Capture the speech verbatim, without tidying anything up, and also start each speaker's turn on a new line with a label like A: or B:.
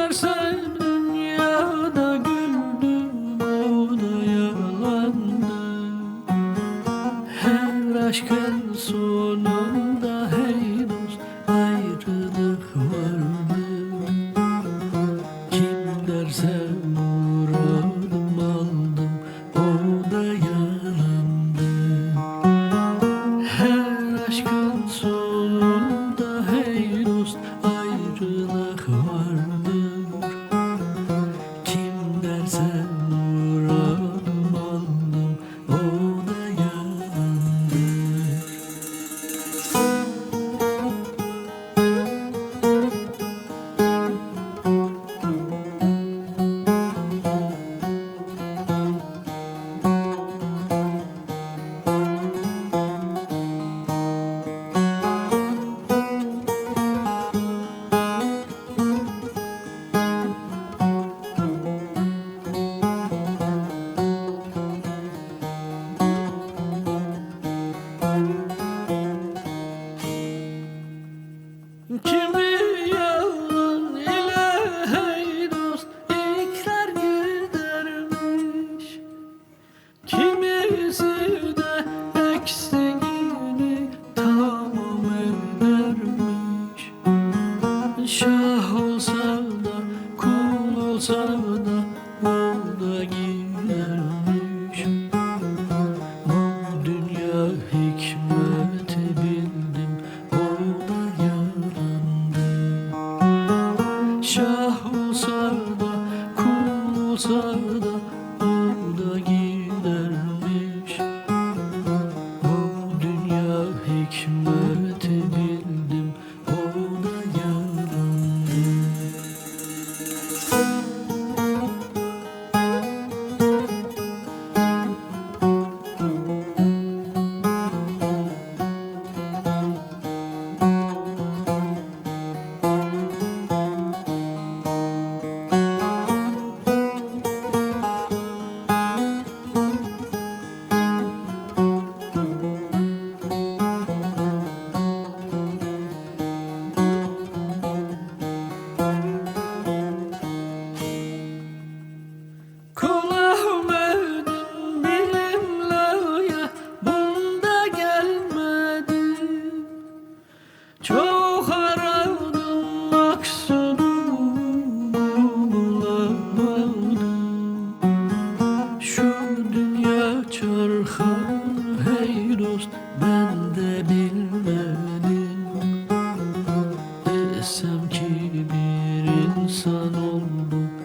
A: dersen dünyada güldüm, o da yalandı. Her aşkın sonunda hey dost ayrılık vardır. Kim derse uğradım aldım, o da yalandı. Her aşkın sonunda hey dost ayrılık vardır. Kim derse uğradım aldım, o da yalandır. Kimi yalan ile hey dost ikrar gidermiş, kimisi de eksiğini tamam edermiş. Şah olsa da kul olsa da o da gidermiş. Bu dünya hikmeti bildim, o da yalandı. Şah olsa da kul olsa da o da gidermiş. Bu dünya hikmeti bildim, o da yalandı. Kul Ahmet'in bilimlaya bunda gelmedim. Çok aradım maksudumu bulamadım. Şu dünya çarkını hey dost ben de bilmedim. Desem ki bir insan oldum,